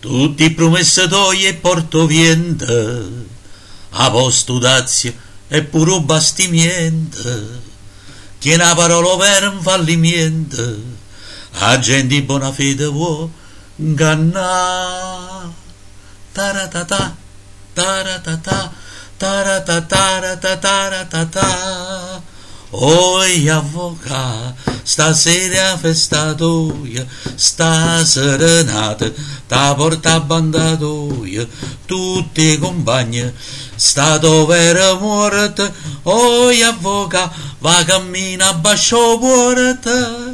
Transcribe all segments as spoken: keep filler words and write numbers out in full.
tutti promessatori e portoviente, a posto dazio e puro bastimiento, che una parola vera un fallimento, a gente di buona fede vuoi ingannare. Taratata, taratata, taratata, taratata. Oi avvoca, stasera festatoia, sta serenata, ta porta bandatoia, tutti i compagni, sta dovere morte. Oi avvoca, va cammina bascio porta.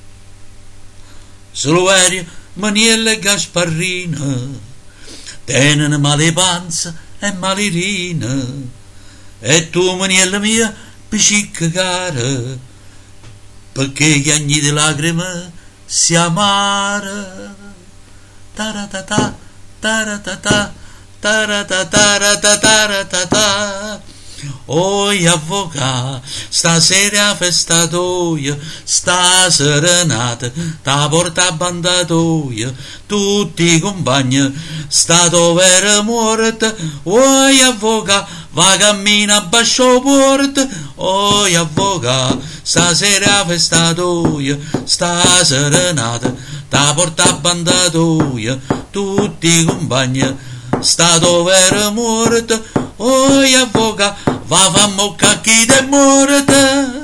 Silverio, Maniella e Gasparrina tenen male panza e malirina, e tu, Maniella mia, piscicca cara, perché gli agni di lacrime si amara. Taratata, taratata, taratata, taratata. Oi avvoca, stasera festatoia, sta serenata, ta porta bandatoia, tutti i compagni, sta dovere morte. Oi avvoca, va cammina bascio porta. Oi avvoca, stasera festatoia, sta serenata, ta porta bandatoia, tutti i compagni, sta dovere morte. Oi avvoca, va fammo cacchi de morte.